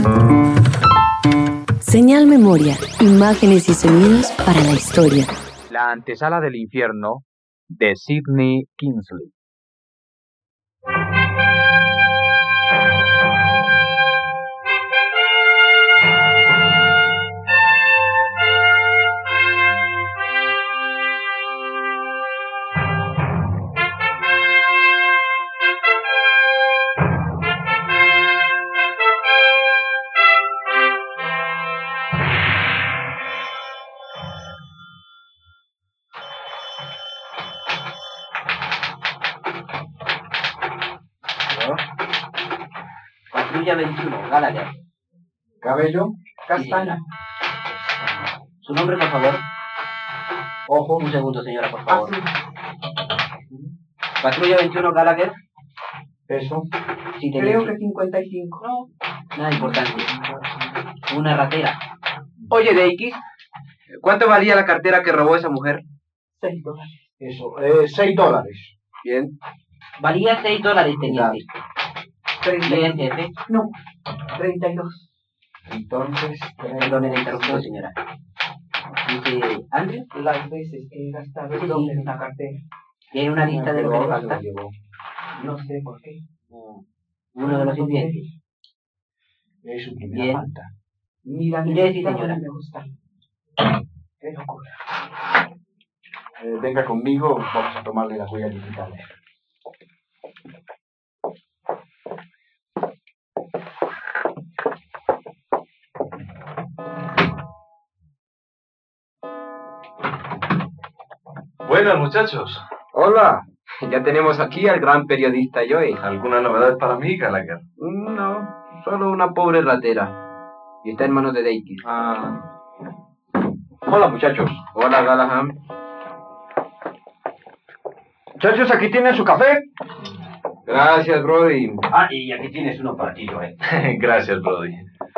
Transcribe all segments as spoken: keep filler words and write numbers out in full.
Señal Memoria, imágenes y sonidos para la historia. La antesala del infierno de Sidney Kingsley. Patrulla veintiuno, Gallagher. Cabello, castaño. Sí. ¿Su nombre, por favor? Ojo. Un segundo, señora, por favor. Ah, sí. Patrulla veintiuno, Gallagher. Peso. Sí, Creo que cincuenta y cinco. No, nada importante. Una ratera. Oye, Deikis, ¿cuánto valía la cartera que robó esa mujer? Seis dólares. Eso, eh, seis dólares. Bien. Valía seis dólares, teniente. Treinta. Bien, jefe. No, treinta y dos. Entonces, Perdone la interrupción, señora. Dice, Andrew, las veces que he gastado el doble en la cartera. ¿tiene una lista de lo que le Pero falta? lo llevó. No sé por qué. Uno de los sirvientes. Es su primera Bien. falta. Mira, Sí, mira, sí, señora. me gusta. Qué locura. Eh, venga conmigo, vamos a tomarle las huellas digitales. Buenas, muchachos. Hola. Ya tenemos aquí al gran periodista Joey. ¿Alguna novedad para mí, Gallagher? No, solo una pobre ratera. Y está en manos de Deikis. Ah. Hola, muchachos. Hola, Galaham. Muchachos, aquí tienen su café. Gracias, Brody. Ah, y aquí tienes uno para ti, Joey. Gracias, Brody.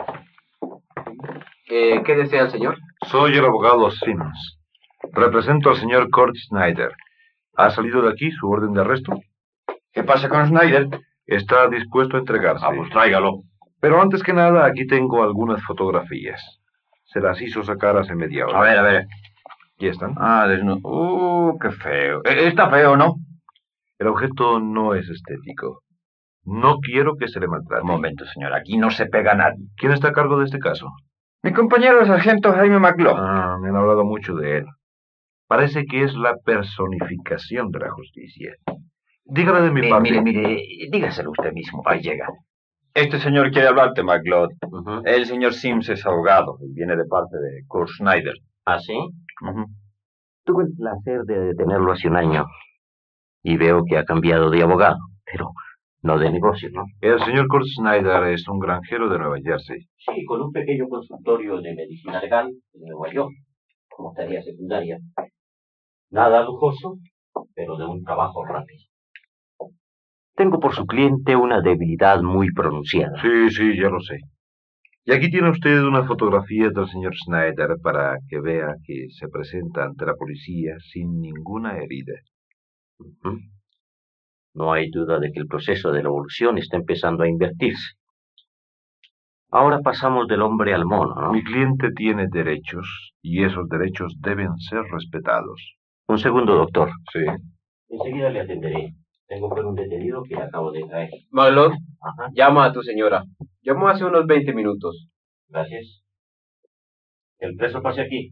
Eh, ¿Qué desea el señor? Soy el abogado Sims. Represento al señor Kurt Snyder. ¿Ha salido de aquí su orden de arresto? ¿Qué pasa con Snyder? Está dispuesto a entregarse. Ah, pues tráigalo. Pero antes que nada, aquí tengo algunas fotografías. Se las hizo sacar hace media hora. A ver, a ver. ¿Ya están? Ah, desnudo. Uh, qué feo. Eh, Está feo, ¿no? El objeto no es estético. No quiero que se le maltrate. Un momento, señor. Aquí no se pega a nadie. ¿Quién está a cargo de este caso? Mi compañero el sargento Jaime McLaughlin. Ah, me han hablado mucho de él. Parece que es la personificación de la justicia. Dígale de mi Mire, parte. mire, mire, dígaselo usted mismo. Ahí llega. Este señor quiere hablarte, McLeod. Ujú. El señor Sims es abogado y viene de parte de Kurt Snyder. ¿Ah, sí? Ujú. Tuve el placer de detenerlo hace un año y veo que ha cambiado de abogado, pero no de negocio, ¿no? El señor Kurt Snyder es un granjero de Nueva Jersey. Sí, con un pequeño consultorio de medicina legal en Nueva York, como tarea secundaria. Nada lujoso, pero de un trabajo rápido. Tengo por su cliente una debilidad muy pronunciada. Sí, sí, ya lo sé. Y aquí tiene usted una fotografía del señor Snyder para que vea que se presenta ante la policía sin ninguna herida. Ujú. No hay duda de que el proceso de la evolución está empezando a invertirse. Ahora pasamos del hombre al mono, ¿no? Mi cliente tiene derechos y esos derechos deben ser respetados. Un segundo, doctor. Sí. Enseguida le atenderé. Tengo por un detenido que acabo de traer. Marlon, Ajá, llama a tu señora. Llamó hace unos veinte minutos. gracias. El preso pase aquí.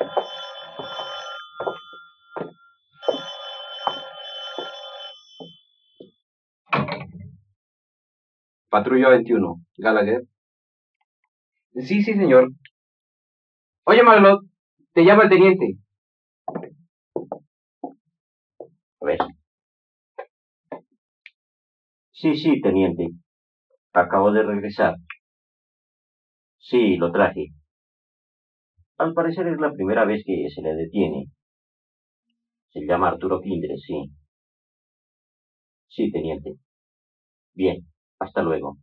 Patrulla veintiuno, Gallagher. Sí, sí, señor. Oye, Marlon, te llama el teniente. A ver. Sí, sí, teniente. Acabo de regresar. Sí, lo traje. Al parecer es la primera vez que se le detiene. Se llama Arturo Kindred, sí. Sí, teniente. Bien, hasta luego.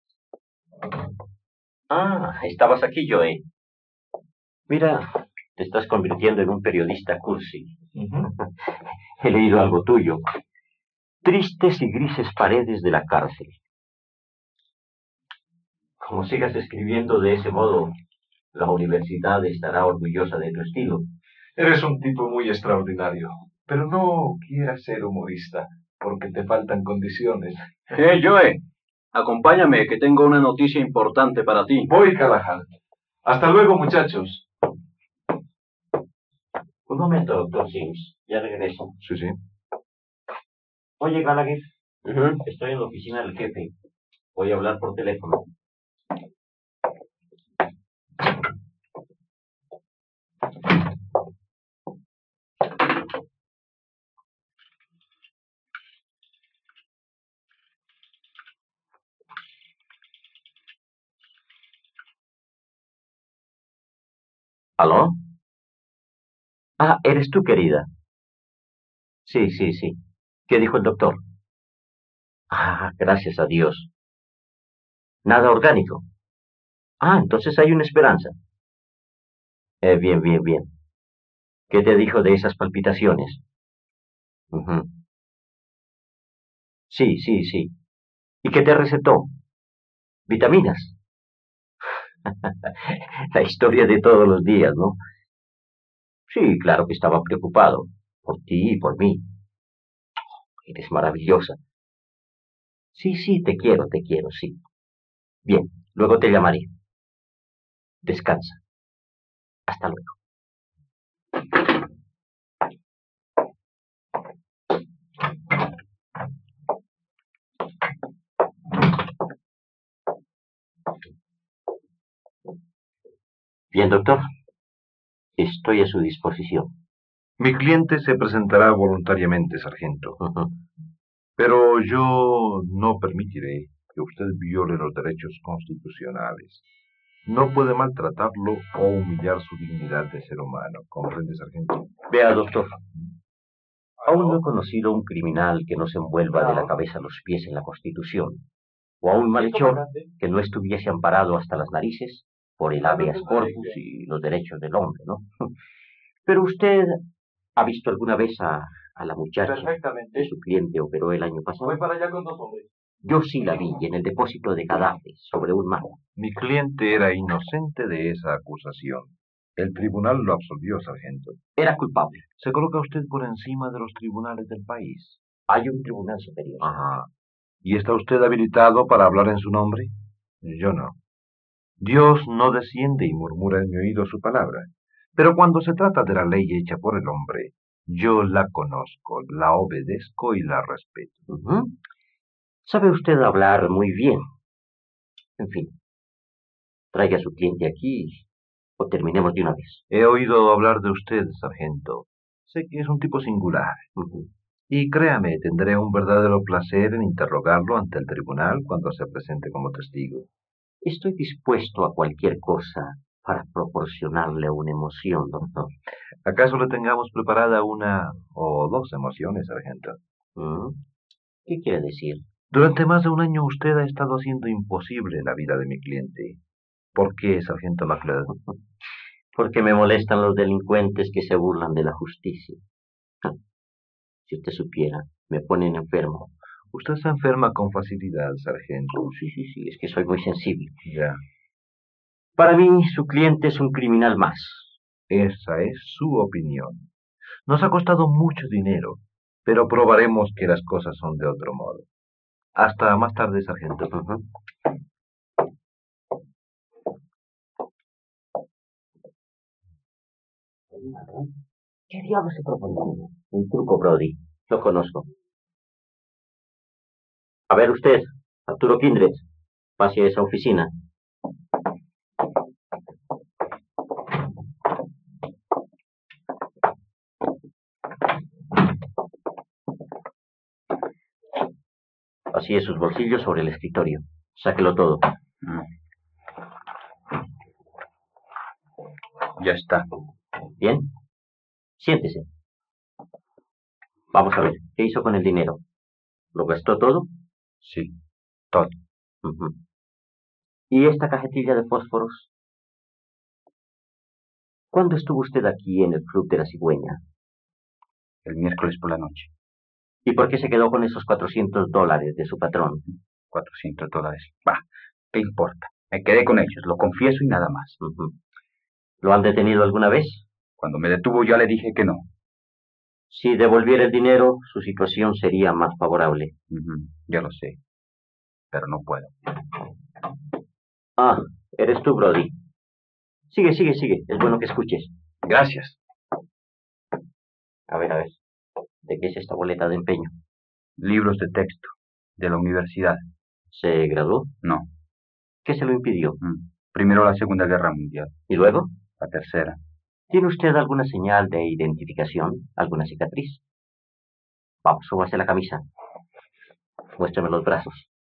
Ah, estabas aquí, Joe. Mira, te estás convirtiendo en un periodista cursi. He leído algo tuyo. Tristes y grises paredes de la cárcel. Como sigas escribiendo de ese modo, la universidad estará orgullosa de tu estilo. Eres un tipo muy extraordinario, pero no quieras ser humorista, porque te faltan condiciones. Eh, Joe, acompáñame, que tengo una noticia importante para ti. Voy, Callahan. Hasta luego, muchachos. Un momento, doctor Sims. Ya regreso. Sí, sí. Oye, Gallagher, estoy en la oficina del jefe. Voy a hablar por teléfono. ¿Aló? Ah, ¿eres tú, querida? Sí, sí, sí. ¿Qué dijo el doctor? Ah, gracias a Dios. Nada orgánico. Ah, entonces hay una esperanza. Eh, bien, bien, bien. ¿Qué te dijo de esas palpitaciones? Ujú. Sí, sí, sí. ¿Y qué te recetó? ¿Vitaminas? La historia de todos los días, ¿no? Sí, claro que estaba preocupado. Por ti y por mí. Eres maravillosa. Sí, sí, te quiero, te quiero, sí. Bien, luego te llamaré. Descansa. Hasta luego. Bien, doctor. Estoy a su disposición. Mi cliente se presentará voluntariamente, sargento. Ujú. Pero yo no permitiré que usted viole los derechos constitucionales. No puede maltratarlo o humillar su dignidad de ser humano. ¿Comprende, sargento? Vea, doctor. Aún no he conocido a un criminal que no se envuelva de la cabeza a los pies en la Constitución, o a un malhechor que no estuviese amparado hasta las narices por el habeas corpus y los derechos del hombre, ¿no? Pero usted ha visto alguna vez a, a la muchacha que su cliente operó el año pasado. Voy para allá con dos hombres. Yo sí la vi en el depósito de cadáveres sobre un mar. Mi cliente era inocente de esa acusación. El tribunal lo absolvió, sargento. Era culpable. ¿Se coloca usted por encima de los tribunales del país? Hay un tribunal superior. Ajá. ¿Y está usted habilitado para hablar en su nombre? Yo no. Dios no desciende y murmura en mi oído su palabra. Pero cuando se trata de la ley hecha por el hombre, yo la conozco, la obedezco y la respeto. Ujú. Sabe usted hablar muy bien. En fin, traiga a su cliente aquí o terminemos de una vez. He oído hablar de usted, sargento. Sé que es un tipo singular. Ujú. Y créame, tendré un verdadero placer en interrogarlo ante el tribunal cuando se presente como testigo. Estoy dispuesto a cualquier cosa para proporcionarle una emoción, doctor. ¿Acaso le tengamos preparada una o dos emociones, sargento? ¿Mm? ¿Qué quiere decir? Durante más de un año usted ha estado haciendo imposible la vida de mi cliente. ¿Por qué, sargento McLeod? Porque me molestan los delincuentes que se burlan de la justicia. Si usted supiera, me ponen enfermo. Usted se enferma con facilidad, sargento. Oh, sí, sí, sí, es que soy muy sensible. Ya. Para mí, su cliente es un criminal más. Esa es su opinión. Nos ha costado mucho dinero, pero probaremos que las cosas son de otro modo. Hasta más tarde, sargento. Uh-huh. ¿Qué diablos se propone? Un truco, Brody. Lo conozco. A ver usted, Arturo Kindred, pase a esa oficina. Así es, sus bolsillos sobre el escritorio. Sáquelo todo. Ya está. ¿Bien? Siéntese. Vamos a ver, ¿qué hizo con el dinero? ¿Lo gastó todo? Sí, todo. Uh-huh. ¿Y esta cajetilla de fósforos? ¿Cuándo estuvo usted aquí en el Club de la Cigüeña? El miércoles por la noche. ¿Y por qué se quedó con esos cuatrocientos dólares de su patrón? cuatrocientos dólares. Bah, ¿qué importa? Me quedé con ellos, lo confieso y nada más. Uh-huh. ¿Lo han detenido alguna vez? Cuando me detuvo ya le dije que no. Si devolviera el dinero, su situación sería más favorable. Uh-huh. Ya lo sé, pero no puedo. Ah, eres tú, Brody. Sigue, sigue, sigue. Es bueno que escuches. Gracias. A ver, a ver. ¿De qué es esta boleta de empeño? Libros de texto, de la universidad. ¿Se graduó? No. ¿Qué se lo impidió? Mm. Primero la Segunda Guerra Mundial. ¿Y luego? La Tercera. ¿Tiene usted alguna señal de identificación? ¿Alguna cicatriz? Vamos, súbase la camisa. Muéstrame los brazos.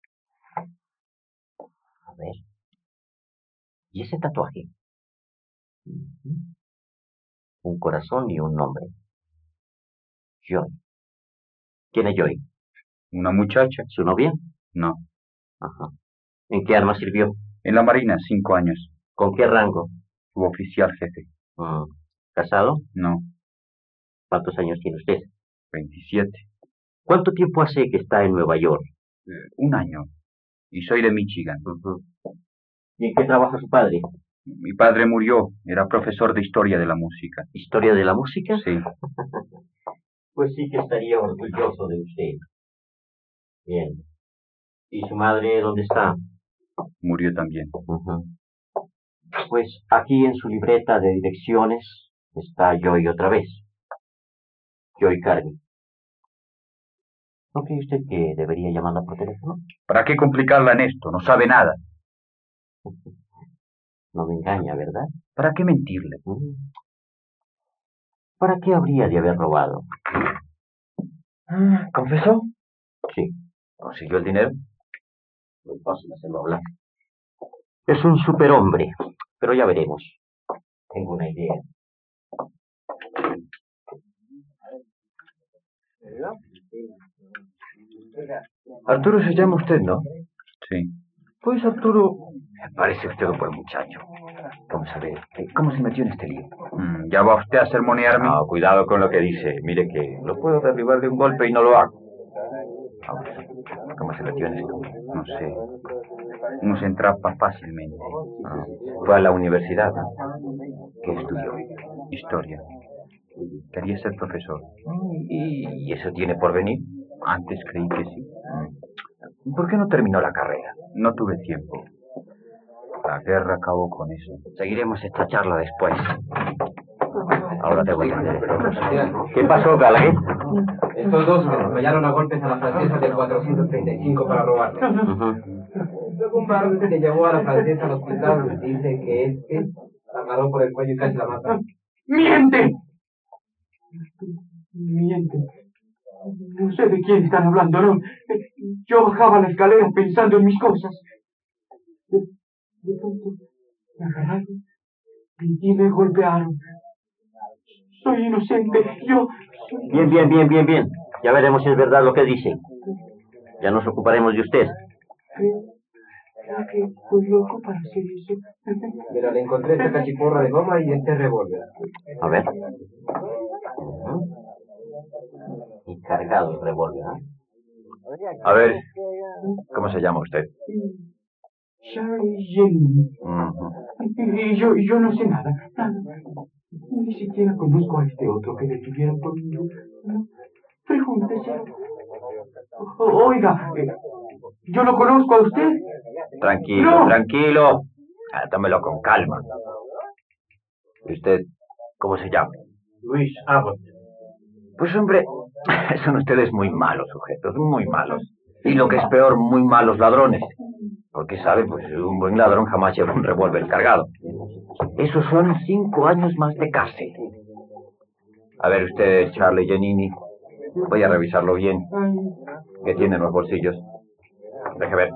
A ver. ¿Y ese tatuaje? Uh-huh. Un corazón y un nombre. Joy. ¿Quién es Joy? Una muchacha. ¿Su novia? No. Ajá. ¿En qué arma sirvió? En la Marina, cinco años. ¿Con qué rango? Suboficial jefe. Mm. ¿Casado? No. ¿Cuántos años tiene usted? veintisiete. ¿Cuánto tiempo hace que está en Nueva York? Eh, un año. Y soy de Michigan. Uh-huh. ¿Y en qué trabaja su padre? Mi padre murió. Era profesor de historia de la música. ¿Historia de la música? Sí. Pues sí que estaría orgulloso de usted. Bien. ¿Y su madre dónde está? Murió también. Uh-huh. Pues aquí en su libreta de direcciones está Joy otra vez. Joy Carney. ¿No cree usted que debería llamarla por teléfono? ¿Para qué complicarla en esto? No sabe nada. No me engaña, ¿verdad? ¿Para qué mentirle? Uh-huh. ¿Para qué habría de haber robado? ¿Confesó? Sí. ¿Consiguió el dinero? Muy fácil hacerlo hablar. Es un superhombre, pero ya veremos. Tengo una idea. Arturo se llama usted, ¿no? Sí. Pues Arturo... Parece usted un buen muchacho. Vamos a ver, ¿cómo se metió en este lío? Mm, ¿Ya va usted a sermonearme? No, cuidado con lo que dice. Mire que lo puedo derribar de un golpe y no lo hago. Vamos, ¿cómo se metió en esto? No sé. Uno se entrapa fácilmente. Ah, fue a la universidad, ¿no? ¿Qué estudió? Historia. Quería ser profesor. ¿Y eso tiene por venir? Antes creí que sí. ¿Por qué no terminó la carrera? No tuve tiempo. La guerra acabó con eso. Seguiremos esta charla después. Ahora te voy a entender. ¿Qué pasó, Gallagher? Estos dos merodearon a golpes a la francesa del cuatrocientos treinta y cinco para robarla. Uh-huh. Luego un varón que llevó a la francesa al hospital dice que este la agarró por el cuello y casi la mata. ¡Miente! Miente. No sé de quién están hablando, ¿no? Yo bajaba la escalera pensando en mis cosas. De, de pronto me agarraron y, y me golpearon. Soy inocente. Yo... Soy... Bien, bien, bien, bien, bien. Ya veremos si es verdad lo que dice. Ya nos ocuparemos de usted. ¿Será que estoy loco para hacer eso? Pero le encontré esta cachiporra de goma y este revólver. A ver. Uh-huh. Y cargado el revólver, ¿eh? A ver, ¿cómo se llama usted? Charlie Jenny. Uh-huh. Y yo, yo no sé nada, nada. Ni siquiera conozco a este otro que detuvieron por mí. No, pregúntese. O, oiga, eh, ¿yo lo conozco a usted? Tranquilo, ¡No! tranquilo. Ah, tómelo con calma. ¿Y usted cómo se llama? Luis Abbott. Pues hombre, son ustedes muy malos sujetos, muy malos. Y lo que es peor, muy malos ladrones. Porque, ¿sabe? Pues un buen ladrón jamás lleva un revólver cargado. Esos son cinco años más de cárcel. A ver usted, Charlie Giannini. Voy a revisarlo bien. ¿Qué tiene en los bolsillos? Deje ver.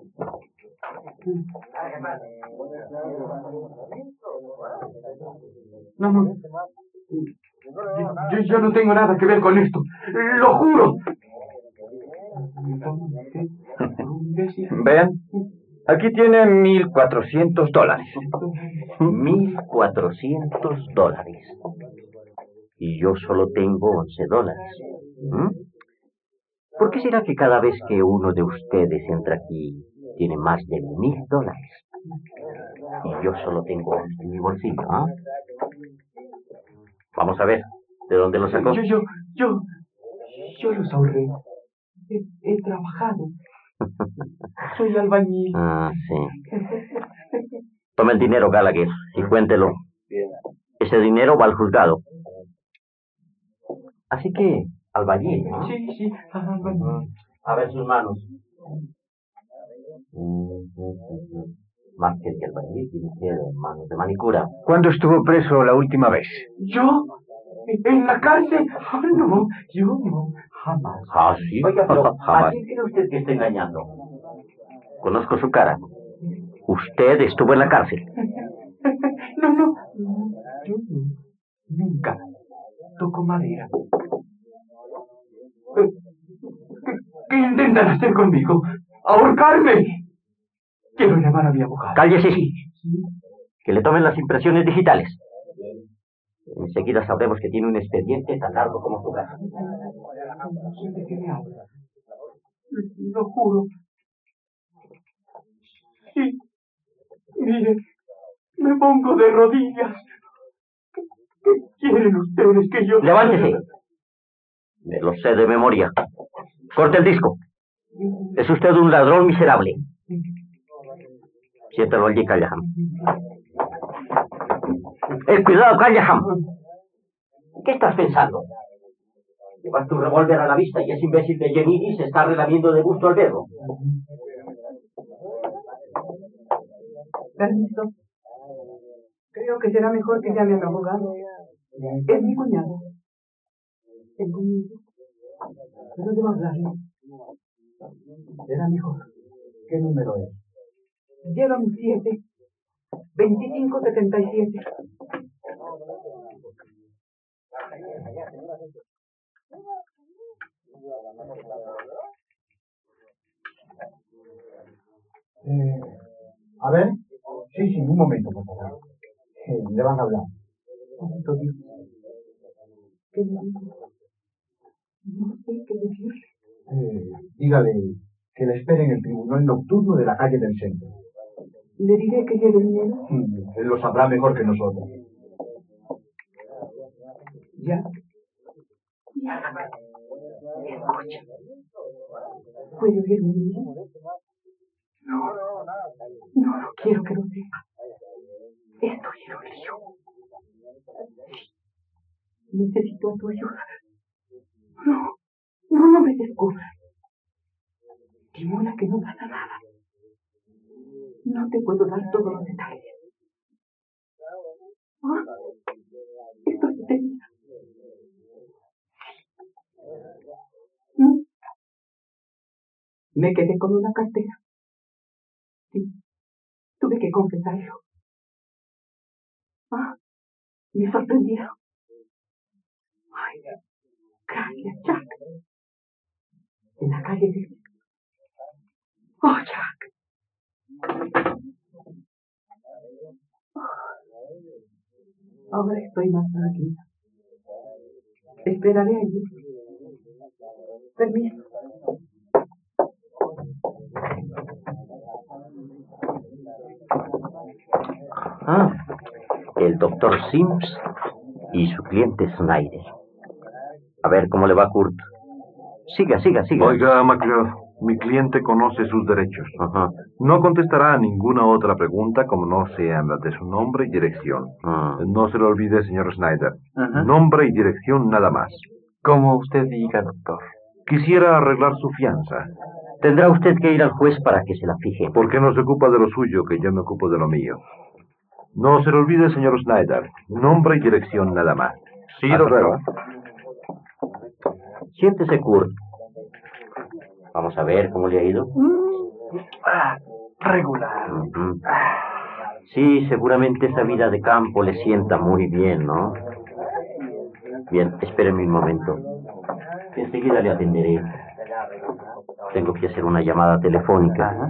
No, no. Yo, yo no tengo nada que ver con esto. ¡Lo juro! Vean, aquí tiene mil cuatrocientos dólares. Mil cuatrocientos dólares. Y yo solo tengo once dólares. ¿Mm? ¿Por qué será que cada vez que uno de ustedes entra aquí tiene más de mil dólares? Y yo solo tengo once en mi bolsillo, ¿ah? Vamos a ver, ¿de dónde lo sacó? Yo, yo, yo, yo los ahorré. He, he trabajado. Soy albañil. Ah, sí. Tome el dinero, Gallagher, y cuéntelo. Ese dinero va al juzgado. Así que, albañil, ¿no? Sí, sí, albañil. A ver sus manos. Más que de albañil, tiene manos de manicura. ¿Cuándo estuvo preso la última vez? ¿Yo? ¿En la cárcel? Ah, no, yo no, jamás. Ah, sí. Oiga, pero Jamás. ¿a quién cree usted que está engañando? Conozco su cara. Usted estuvo en la cárcel. No, no, yo no, nunca toco madera. ¿Qué, qué intentan hacer conmigo? ¡Ahorcarme! Quiero llamar a mi abogado. Cállese. Sí, sí. Que le tomen las impresiones digitales. Enseguida sabremos que tiene un expediente tan largo como su casa. No sé de qué me habla. Lo juro. Sí. Mire, me pongo de rodillas. ¿Qué, qué quieren ustedes que yo... Levántese. Me lo sé de memoria. Corte el disco. Es usted un ladrón miserable. Siéntalo allí, Callahan. ¡Eh, cuidado, Callahan! ¿Qué estás pensando? Llevas tu revólver a la vista y ese imbécil de Jenny se está relamiendo de gusto al dedo. Permiso. Creo que será mejor que llame a mi abogado. Es mi cuñado. Tengo un hijo. Pero debo hablarle. Será mejor. ¿Qué número es? Lleva un siete. veinticinco setenta y siete. Eh, a ver. Sí, sí, un momento, por favor. Eh, le van a hablar. Santo Dios. ¿Qué le digo? No sé qué decirle. Eh, dígale que le espere en el tribunal nocturno de la calle del centro. ¿Le diré que lleve dinero? Mm, él lo sabrá mejor que nosotros. Ya. Ya. Escucha. ¿Puede oírme bien? No. No, no quiero que lo sepa. Estoy en un lío. Necesito tu ayuda. No. No, no me descubras. Simula que no pasa nada. No te puedo dar todos los detalles. Ah, estoy tensa. ¿Mm? Me quedé con una cartera. Sí, tuve que confesarlo. Ah, me sorprendieron. Ay, gracias, Jack. En la calle de... Oh, Jack. Ahora estoy más tranquila. Esperaré allí. Permiso. Ah, el doctor Sims y su cliente Snyder. A ver cómo le va, Kurt. Siga, siga, siga. Oiga, McLeod, mi cliente conoce sus derechos. Ajá. No contestará a ninguna otra pregunta como no sean las de su nombre y dirección. Ah. No se lo olvide, señor Snyder. Ajá. Nombre y dirección nada más. Como usted diga, doctor. Quisiera arreglar su fianza. Tendrá usted que ir al juez para que se la fije. ¿Por qué no se ocupa de lo suyo, que yo me ocupo de lo mío? No se lo olvide, señor Snyder. Nombre y dirección nada más. Sí, Hasta doctor. luego. Siéntese, Kurt. Vamos a ver cómo le ha ido. Ah, regular. Ujú. Sí, seguramente esa vida de campo le sienta muy bien, ¿no? Bien, espéreme un momento. Enseguida le atenderé. Tengo que hacer una llamada telefónica.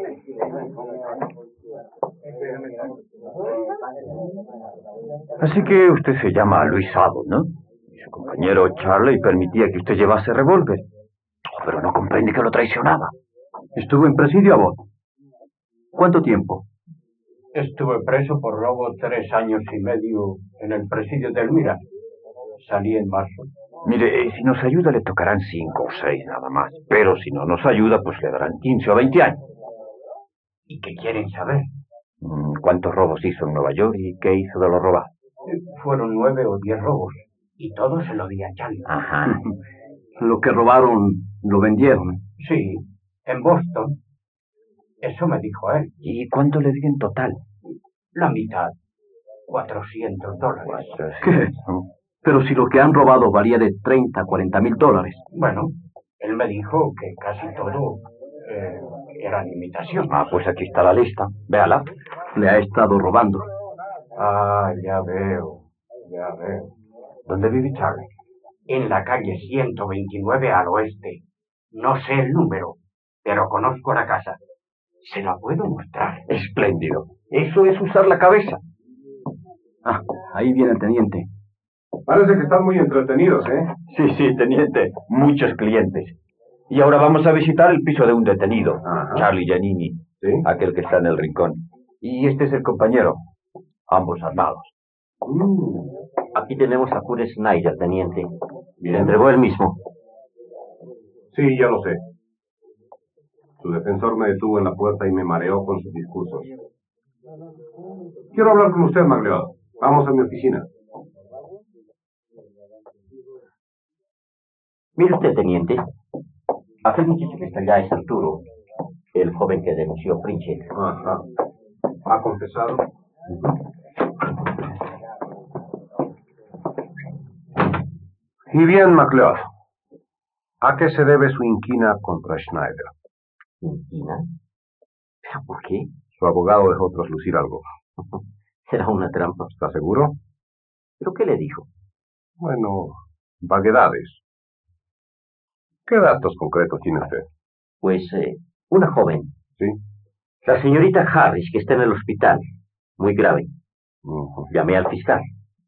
Así que usted se llama Luis Abbott, ¿no? Y su compañero Charlie permitía que usted llevase revólver. Oh, pero no comprende que lo traicionaba. Estuvo en presidio, Abbott. ¿Cuánto tiempo? Estuve preso por robo tres años y medio en el presidio de Elmira. Salí en marzo. Mire, si nos ayuda le tocarán cinco o seis nada más. Pero si no nos ayuda, pues le darán quince o veinte años. ¿Y qué quieren saber? ¿Cuántos robos hizo en Nueva York y qué hizo de los robados? Fueron nueve o diez robos. Y todo se lo di a Charlie. Ajá. Lo que robaron, lo vendieron. Sí, en Boston. Eso me dijo él. ¿Y cuánto le di en total? La mitad. Cuatrocientos dólares. ¿Qué? Pero si lo que han robado valía de treinta, cuarenta mil dólares. Bueno, él me dijo que casi todo eh, eran imitaciones. Ah, pues aquí está la lista. Véala. Le ha estado robando. Ah, ya veo, ya veo. ¿Dónde vive Charlie? En la calle ciento veintinueve al oeste. No sé el número, pero conozco la casa. Se la puedo mostrar. Espléndido. Eso es usar la cabeza. Ah, ahí viene el teniente. Parece que están muy entretenidos, ¿eh? Sí, sí, teniente. Muchos clientes. Y ahora vamos a visitar el piso de un detenido, Ajá. Charlie Giannini, ¿Sí? aquel que está en el rincón. Y este es el compañero, ambos armados. Mm. Aquí tenemos a Cure Snyder, teniente. Bien. Se entregó él mismo. Sí, ya lo sé. Su defensor me detuvo en la puerta y me mareó con sus discursos. Quiero hablar con usted, MacLeod. Vamos a mi oficina. Mire usted, teniente. Aquel muchacho que está allá es Arturo, el joven que denunció Princhett. Ajá. ¿Ha confesado? Uh-huh. Y bien, MacLeod. ¿A qué se debe su inquina contra Schneider? ¿Inquina? ¿Pero por qué? Su abogado dejó traslucir algo. Era una trampa. ¿Está seguro? ¿Pero qué le dijo? Bueno, vaguedades. ¿Qué datos concretos tiene usted? Pues, eh, una joven. ¿Sí? La señorita Harris, que está en el hospital. Muy grave. Uh-huh. Llamé al fiscal.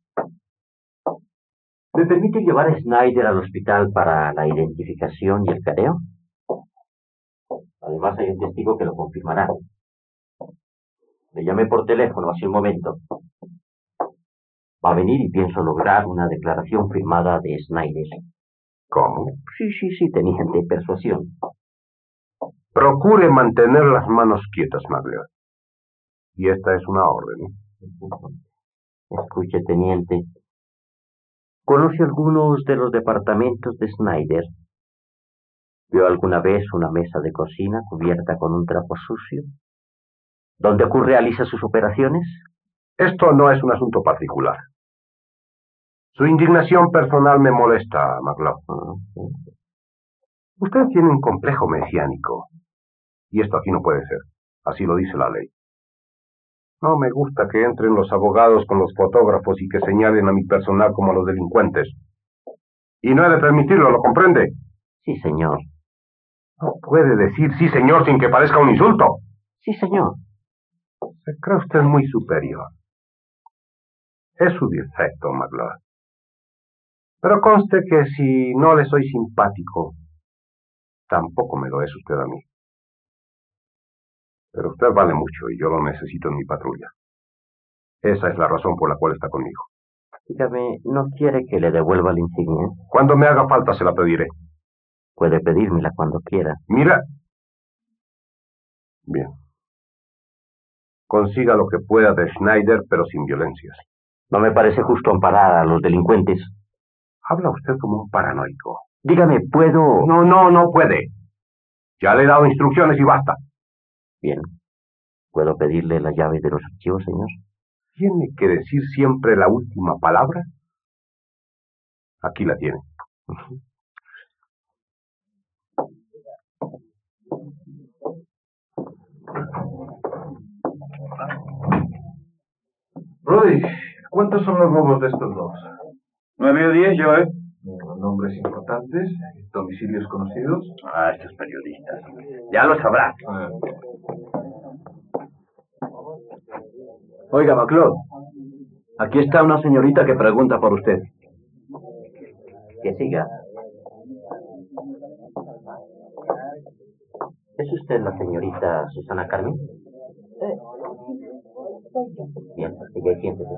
¿Me permite llevar a Snyder al hospital para la identificación y el careo? Además hay un testigo que lo confirmará. Le llamé por teléfono hace un momento. Va a venir y pienso lograr una declaración firmada de Snyder. ¿Cómo? Sí, sí, sí, teniente, persuasión. Procure mantener las manos quietas, MacLeod. Y esta es una orden, ¿eh? Escuche, teniente. ¿Conoce algunos de los departamentos de Snyder? ¿Vio alguna vez una mesa de cocina cubierta con un trapo sucio? ¿Dónde ocurre realiza sus operaciones? Esto no es un asunto particular. Su indignación personal me molesta, MacLeod. Uh, sí. Usted tiene un complejo mesiánico. Y esto aquí no puede ser. Así lo dice la ley. No me gusta que entren los abogados con los fotógrafos y que señalen a mi personal como a los delincuentes. Y no he de permitirlo, ¿lo comprende? Sí, señor. No puede decir sí, señor, sin que parezca un insulto. Sí, señor. Se cree usted muy superior. Es su defecto, MacLeod. Pero conste que si no le soy simpático, tampoco me lo es usted a mí. Pero usted vale mucho y yo lo necesito en mi patrulla. Esa es la razón por la cual está conmigo. Dígame, ¿no quiere que le devuelva la insignia? Cuando me haga falta se la pediré. Puede pedírmela cuando quiera. Mira. Bien. Consiga lo que pueda de Schneider, pero sin violencias. No me parece justo amparar a los delincuentes. Habla usted como un paranoico. Dígame, ¿puedo...? No, no, no puede. Ya le he dado instrucciones y basta. Bien. ¿Puedo pedirle la llave de los archivos, señor? ¿Tiene que decir siempre la última palabra? Aquí la tiene. Brody, ¿cuántos son los robos de estos dos? Nueve o diez, yo, ¿eh? Nombres importantes, domicilios conocidos. Ah, estos periodistas. Ya lo sabrás. Ah. Oiga, MacLeod, aquí está una señorita que pregunta por usted. Que siga. ¿Es usted la señorita Susana Carmen? Eh, Soy yo. Bien, así que siéntese.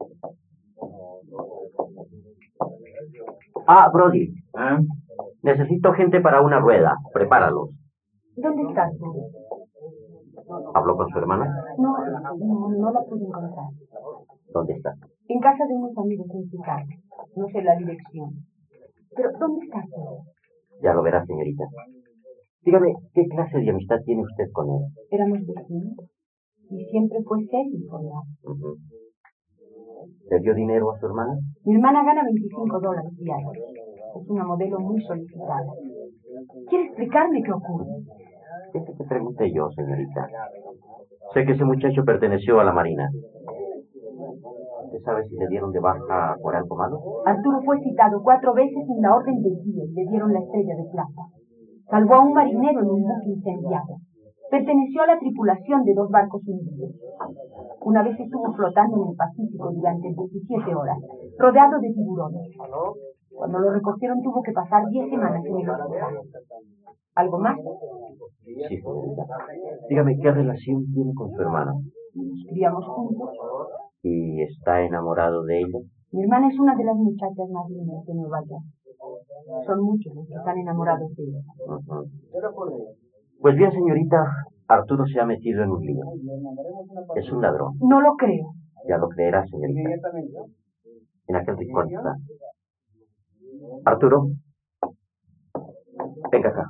Ah, Brody. ¿Eh? Necesito gente para una rueda. Prepáralos. ¿Dónde estás tú? ¿Habló con su hermana? No, no, no la pude encontrar. ¿Dónde está? En casa de unos amigos en Chicago. No sé la dirección. Pero, ¿dónde estás tú? Ya lo verá, señorita. Dígame, ¿qué clase de amistad tiene usted con él? Éramos vecinos. Y siempre fue serio y formal. Uh-huh. ¿Le dio dinero a su hermana? Mi hermana gana veinticinco dólares diarios. Es una modelo muy solicitada. ¿Quiere explicarme qué ocurre? ¿Qué te pregunté yo, señorita? Sé que ese muchacho perteneció a la Marina. ¿Usted sabe si le dieron de baja por algo malo? Arturo fue citado cuatro veces en la orden del día y le dieron la estrella de plata. Salvó a un marinero en un buque incendiado. Perteneció a la tripulación de dos barcos hundidos. Una vez estuvo flotando en el Pacífico durante diecisiete horas, rodeado de tiburones. Cuando lo recogieron tuvo que pasar diez semanas en el hospital. ¿Algo más? Sí, señorita. Dígame, ¿qué relación tiene con su hermana? Nos criamos juntos. ¿Y está enamorado de ella? Mi hermana es una de las muchachas más lindas de Nueva York. Son muchos los que están enamorados de ella. Uh-huh. Pues bien, señorita, Arturo se ha metido en un lío. Es un ladrón. No lo creo. Ya lo creerá, señorita. En aquel rincón está. Arturo, venga acá.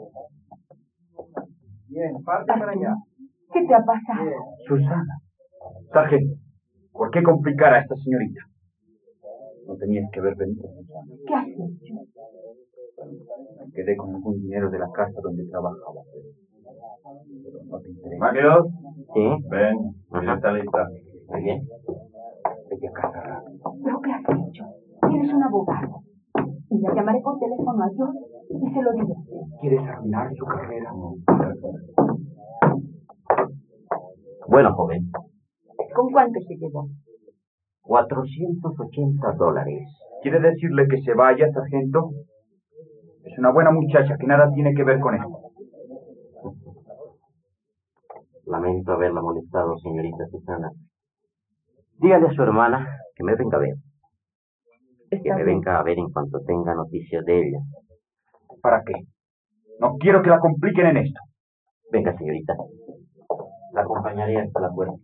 Bien, parte para allá. ¿Qué te ha pasado? Susana. Sargento, ¿por qué complicar a esta señorita? No tenías que haber venido, Susana. ¿Qué has hecho? Me quedé con algún dinero de la casa donde trabajaba. Pero no te interesa. Maquero, ¿Sí? ven, ya está lista. Muy bien. Vete a casa. ¿Pero qué has hecho? Tienes un abogado. Y la llamaré por teléfono a Dios y se lo diré. ¿Quieres arruinar su carrera? Bueno, joven. ¿Con cuánto se quedó? cuatrocientos ochenta dólares. ¿Quiere decirle que se vaya, sargento? Es una buena muchacha que nada tiene que ver con esto. Lamento haberla molestado, señorita Susana. Dígale a su hermana que me venga a ver. Que me venga a ver en cuanto tenga noticias de ella. ¿Para qué? No quiero que la compliquen en esto. Venga, señorita. La acompañaré hasta la puerta.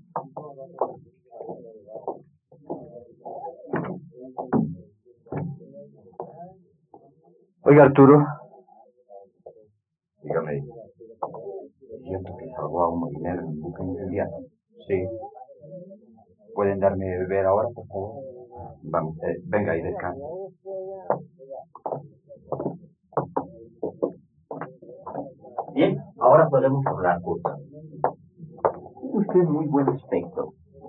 Oiga, Arturo. Dígame. ¿Es cierto que salvó a un marinero en un buque incendiado? Sí. ¿Pueden darme de beber ahora, por favor? Vamos, eh, venga y descanse. Bien, ahora podemos hablar, Kurt. Usted es muy buen aspecto.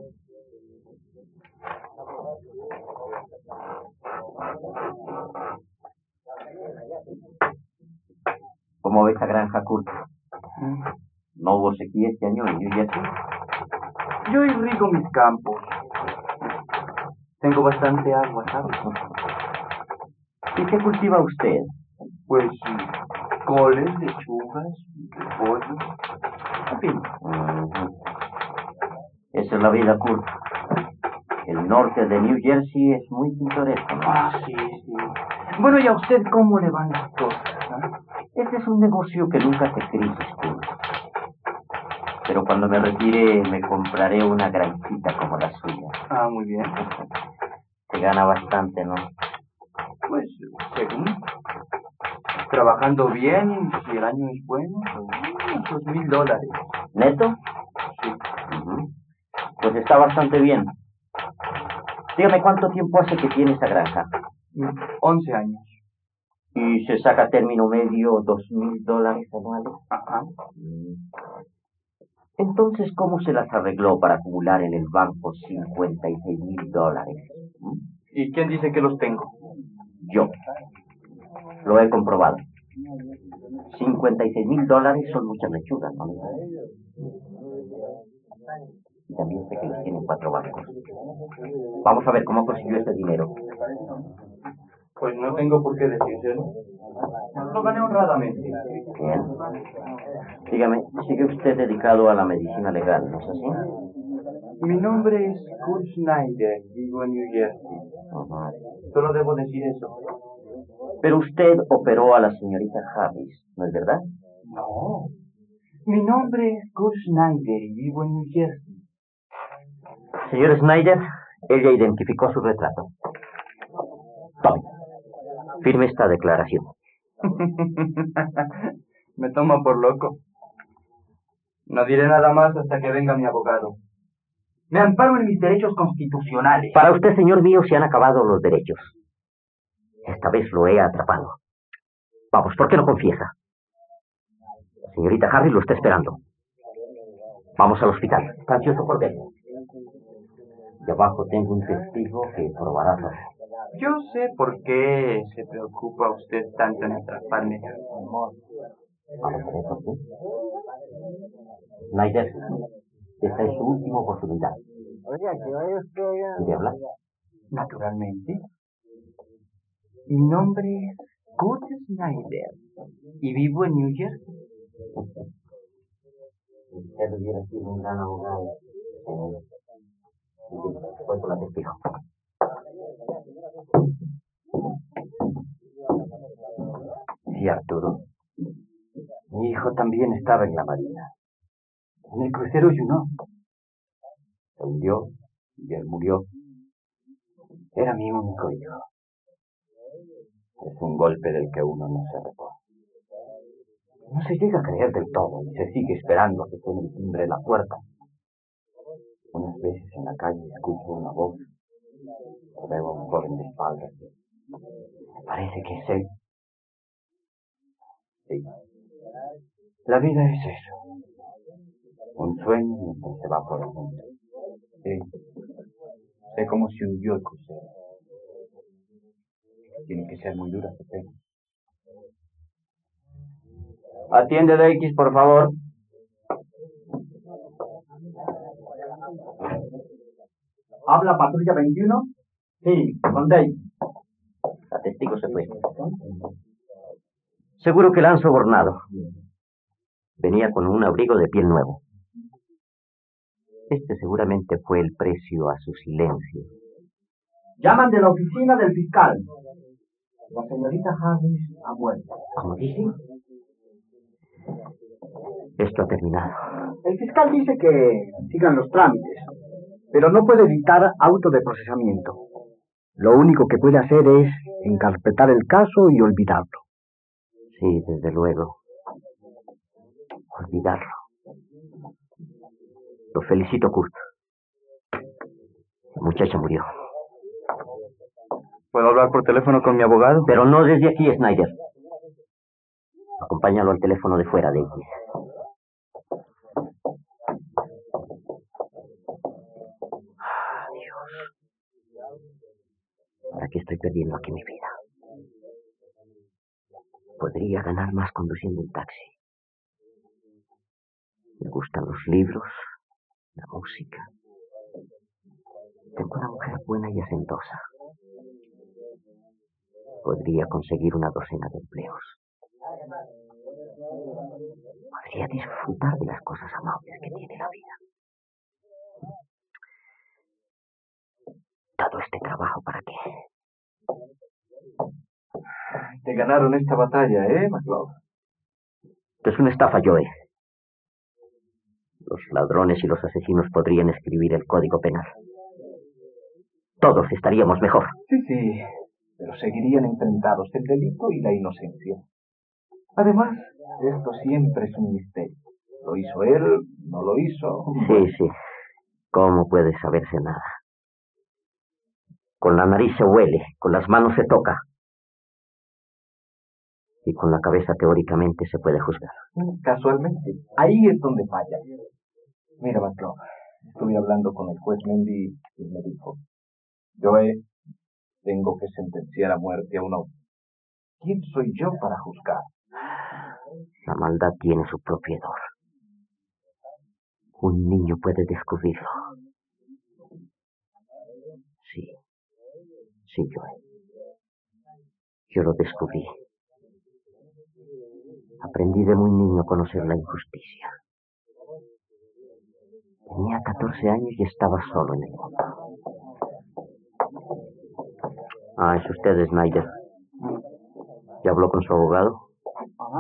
¿Cómo ve esta granja, Kurt? ¿No hubo sequía este año en New Jersey? Yo irrigo mis campos. Tengo bastante agua, ¿sabes? ¿Y qué cultiva usted? Pues coles, lechugas, pollo. En fin. Uh-huh. Esa es la vida, Kurt. El norte de New Jersey es muy pintoresco, ¿no? Ah, sí, sí. Bueno, ¿y a usted cómo le van las cosas? ¿Eh? Este es un negocio que nunca hace crisis, Kurt. Pero cuando me retire me compraré una granjita como la suya. Ah, muy bien. Se gana bastante, ¿no? Pues, según. Trabajando bien y si el año es bueno, pues, unos mil dólares. ¿Neto? Sí. Uh-huh. Pues está bastante bien. Dígame, ¿cuánto tiempo hace que tiene esa granja? Once años. ¿Y se saca a término medio dos mil dólares anuales? Ajá. Entonces, ¿cómo se las arregló para acumular en el banco cincuenta y seis mil dólares? ¿Y quién dice que los tengo? Yo. Lo he comprobado. cincuenta y seis mil dólares son muchas lechugas, ¿no? Y también sé que los tienen cuatro bancos. Vamos a ver cómo consiguió este dinero. Pues no tengo por qué decírselo. Lo gané honradamente. Bien. Dígame, ¿sigue usted dedicado a la medicina legal, no es así? Mi nombre es Kurt Schneider, vivo en New Jersey. Ajá. Solo debo decir eso. Pero usted operó a la señorita Harris, ¿no es verdad? No. Mi nombre es Kurt Schneider y vivo en New Jersey. Señor Schneider, ella identificó su retrato. Tome. Firme esta declaración. Me toma por loco. No diré nada más hasta que venga mi abogado. Me amparo en mis derechos constitucionales. Para usted, señor mío, se han acabado los derechos. Esta vez lo he atrapado. Vamos, ¿por qué no confiesa? La señorita Harris lo está esperando. Vamos al hospital. Está ansioso por verlo. Y abajo tengo un testigo que probará todo. Yo sé por qué se preocupa usted tanto en atraparme. Vamos a ver por qué. Schneider, esta es su última oportunidad. ¿Quiere hablar? Naturalmente. Mi nombre es Kurt Schneider y vivo en New Jersey. Usted hubiera sido un gran abogado. Voy por la testigo. Sí, Arturo. Mi hijo también estaba en la marina. En el crucero Juno. Se hundió y él murió. Era mi único hijo. Es un golpe del que uno no se repone. No se llega a creer del todo y se sigue esperando a que suene el timbre de la puerta. Unas veces en la calle escucho una voz o veo a un joven de espaldas. Parece que es él. Sí. La vida es eso. Un sueño mientras se va por el mundo. Sí. Sé cómo se hundió el crucero. Tiene que ser muy dura esa pena. Atiende de X, por favor. ¿Habla patrulla veintiuno? Sí, con Dave. La testigo se fue. Seguro que la han sobornado. Venía con un abrigo de piel nuevo. Este seguramente fue el precio a su silencio. Llaman de la oficina del fiscal. La señorita Harris ha muerto. ¿Cómo dice? Esto ha terminado. El fiscal dice que sigan los trámites, pero no puede dictar auto de procesamiento. Lo único que puede hacer es encarpetar el caso y olvidarlo. Sí, desde luego. Olvidarlo. Lo felicito, Kurt. La muchacha murió. ¿Puedo hablar por teléfono con mi abogado? Pero no desde aquí, Schneider. Acompáñalo al teléfono de fuera de X. ¿Para qué estoy perdiendo aquí mi vida? Podría ganar más conduciendo un taxi. Me gustan los libros, la música. Tengo una mujer buena y hacendosa. Podría conseguir una docena de empleos. Podría disfrutar de las cosas amables que tiene la vida. Todo este trabajo, ¿para qué? Te ganaron esta batalla, ¿eh, McLeod? Es una estafa, Joe. Los ladrones y los asesinos podrían escribir el Código Penal. Todos estaríamos mejor. Sí, sí, pero seguirían enfrentados el delito y la inocencia. Además, esto siempre es un misterio. ¿Lo hizo él? ¿No lo hizo? Sí, sí. ¿Cómo puede saberse nada? Con la nariz se huele, con las manos se toca. Y con la cabeza teóricamente se puede juzgar. Casualmente, ahí es donde falla. Mira, McLeod, estuve hablando con el juez Mendy y me dijo, Joe, tengo que sentenciar a muerte a un hombre. ¿Quién soy yo para juzgar? La maldad tiene su propiedad. Un niño puede descubrirlo. Sí, sí, Joe. Yo lo descubrí. Aprendí de muy niño a conocer la injusticia. Tenía tan catorce años y estaba solo en el mundo. Ah, es usted, Snyder. ¿Ya habló con su abogado? Ajá.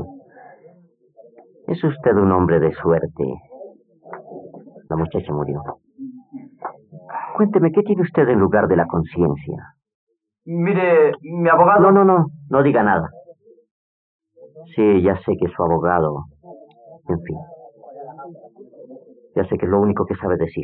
Es usted un hombre de suerte. La muchacha murió. Cuénteme, ¿qué tiene usted en lugar de la conciencia? Mire, mi abogado... No, no, no, no diga nada. Sí, ya sé que su abogado... En fin. Ya sé que es lo único que sabe decir.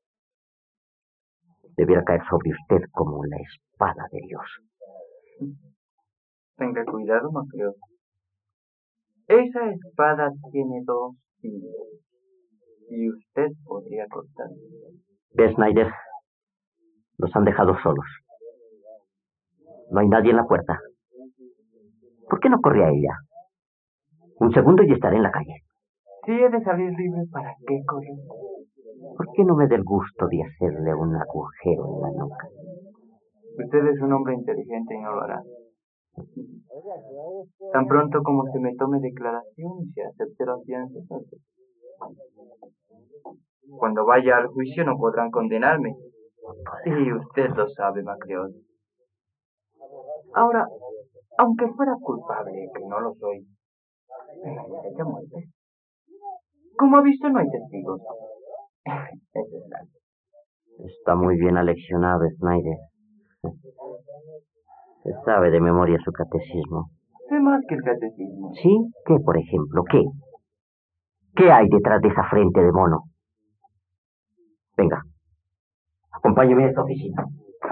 Debiera caer sobre usted como la espada de Dios. Tenga cuidado, Macleo. Esa espada tiene dos filos. Y usted podría cortar. Ve, Snyder. Los han dejado solos. No hay nadie en la puerta. ¿Por qué no corre a ella? Un segundo y estaré en la calle. Si he de salir libre, ¿para qué correr? ¿Por qué no me da el gusto de hacerle un agujero en la nuca? Usted es un hombre inteligente y no lo hará. Tan pronto como se me tome declaración y se acepte la fianza. Cuando vaya al juicio no podrán condenarme. Y usted lo sabe, Macleod. Ahora, aunque fuera culpable, que no lo soy, me merece muerte. Como ha visto, no hay testigos. Es verdad. Está muy bien aleccionado, Snyder. Se sabe de memoria su catecismo. Sé más que el catecismo. ¿Sí? ¿Qué, por ejemplo? ¿Qué? ¿Qué hay detrás de esa frente de mono? Venga, acompáñeme a esta oficina.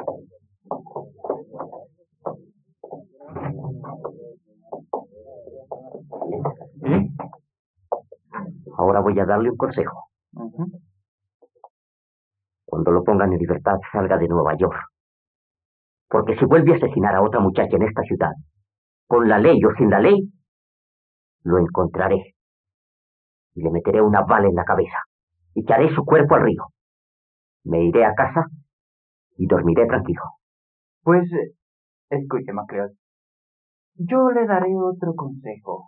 ¿Sí? Ahora voy a darle un consejo. Uh-huh. Cuando lo pongan en libertad, salga de Nueva York. Porque si vuelve a asesinar a otra muchacha en esta ciudad, con la ley o sin la ley, lo encontraré. Y le meteré una bala en la cabeza. Y echaré su cuerpo al río. Me iré a casa y dormiré tranquilo. Pues, eh, escuche, Macleod. Yo le daré otro consejo.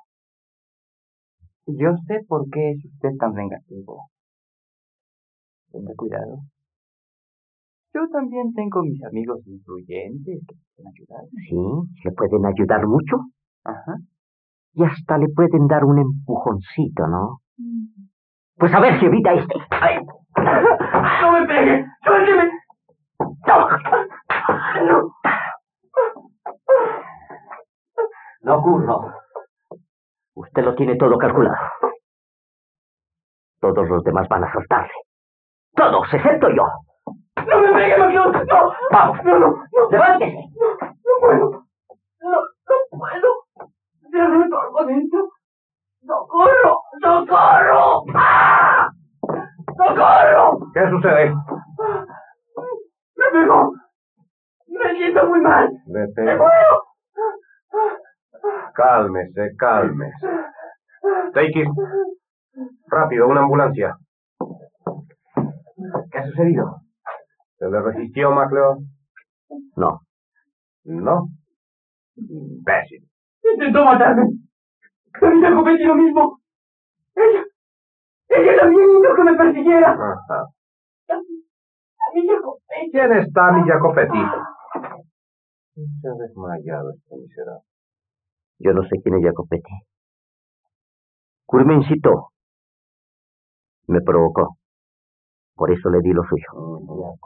Yo sé por qué es usted tan vengativo. Tenga cuidado. Yo también tengo mis amigos influyentes que pueden ayudar. Sí, le pueden ayudar mucho. Ajá. Y hasta le pueden dar un empujoncito, ¿no? Mm. Pues a ver si evita este. ¡Ay! ¡No me pegue! ¡Suélteme! ¡No! ¡No! No ocurro. Usted lo tiene todo calculado. Todos los demás van a soltarle. Todos, excepto yo. ¡No me pegue, Macleod! ¡No! ¡Vamos! ¡No, no! no. ¡Levántese! No, no puedo. No, no puedo. Cierro todo por dentro. ¡Socorro! ¡Socorro! ¡Ah! ¡Socorro! ¿Qué sucede? ¡Me pegó! ¡Me siento muy mal! Le ¡Me pego. muero! Cálmese, cálmese. Take it. Rápido, una ambulancia. ¿Qué ha sucedido? ¿Se le resistió, Macleod? No. ¿No? Imbécil. Intentó matarme. Pero ella cometió lo mismo. Ella. Ella también hizo que me persiguiera. Ajá. Mi Jacopetti. ¿Quién está, mi Jacopetti? Se ha desmayado este miserable. Yo no sé quién es Jacopetti. Curi me incitó. Me provocó. Por eso le di lo suyo.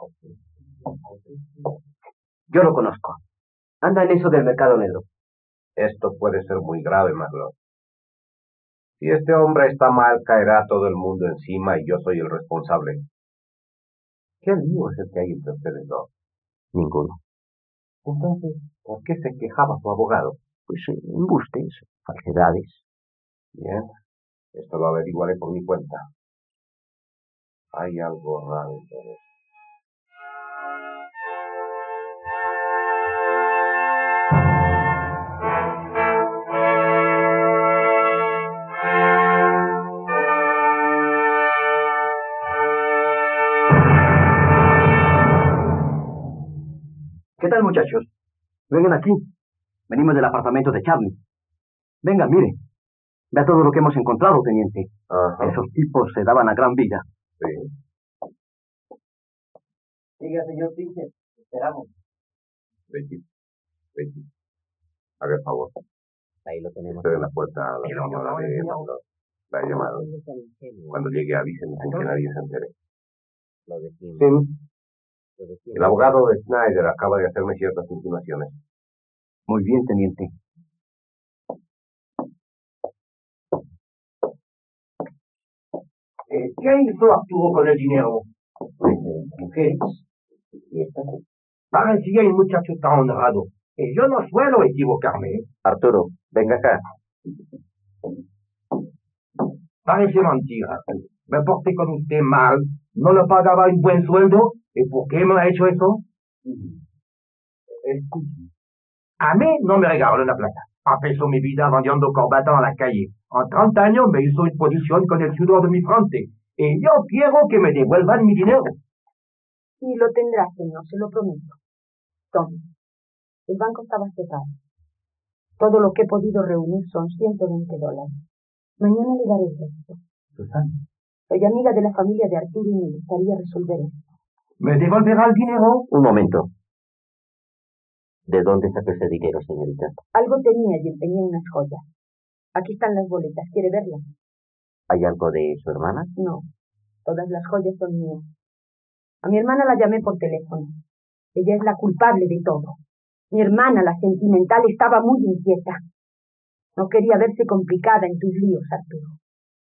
Yo lo conozco. Anda en eso del mercado negro. Esto puede ser muy grave, Macleod. Si este hombre está mal, caerá todo el mundo encima y yo soy el responsable. ¿Qué lío es el que hay entre ustedes dos? Ninguno. Entonces, ¿por qué se quejaba su abogado? Pues eh, embustes, falsedades. Bien, esto lo averiguaré por mi cuenta. Hay algo raro en todo esto. ¿Qué tal, muchachos? Vengan aquí. Venimos del apartamento de Charlie. Venga, mire. Vea todo lo que hemos encontrado, teniente. Ajá. Esos tipos se daban a gran vida. Sí. Siga, señor Pinche. Esperamos. Betty, Betty, haga el favor. Ahí lo tenemos. Usted en la puerta a la señora de Maclot. La he llamado. Cuando llegue avísenme sin que nadie se entere. Lo decimos. Sí. Lo decimos. El abogado de Snyder acaba de hacerme ciertas insinuaciones. Muy bien, teniente. Eh, ¿Qué hizo Arturo con el dinero? Mujeres. ¿Y esta? Parecía un muchacho tan honrado. Y yo no suelo equivocarme. Arturo, venga acá. Parece mentira. Me porté con usted mal. No le pagaba un buen sueldo. ¿Y por qué me ha hecho eso? Escuche. A mí no me regaló una plata. Empezó mi vida vendiendo corbata en la calle. En treinta años me hizo exposición con el sudor de mi frente. Y yo quiero que me devuelvan mi dinero. Y lo tendrá, señor, se lo prometo. Tome. El banco estaba cerrado. Todo lo que he podido reunir son ciento veinte dólares. Mañana le daré el resto. Susana. Soy amiga de la familia de Arturo y me gustaría resolver esto. ¿Me devolverá el dinero? Un momento. ¿De dónde sacó ese dinero, señorita? Algo tenía y empeñé unas joyas. Aquí están las boletas. ¿Quiere verlas? ¿Hay algo de su hermana? No. Todas las joyas son mías. A mi hermana la llamé por teléfono. Ella es la culpable de todo. Mi hermana, la sentimental, estaba muy inquieta. No quería verse complicada en tus líos, Arturo.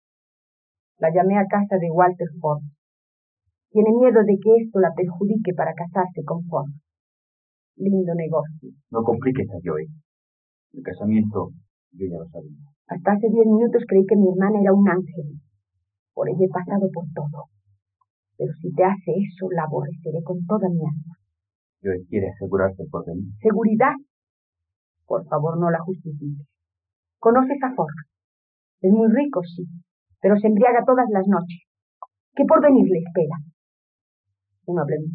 La llamé a casa de Walter Ford. Tiene miedo de que esto la perjudique para casarse con Ford. Lindo negocio. No compliques a Joey. El casamiento yo ya lo sabía. Hasta hace diez minutos creí que mi hermana era un ángel. Por ella he pasado por todo. Pero si te hace eso, la aborreceré con toda mi alma. Joey quiere asegurarse el porvenir. ¿Seguridad? Por favor, no la justifiques. ¿Conoces a Ford? Es muy rico, sí, pero se embriaga todas las noches. ¿Qué porvenir le espera? No hablemos.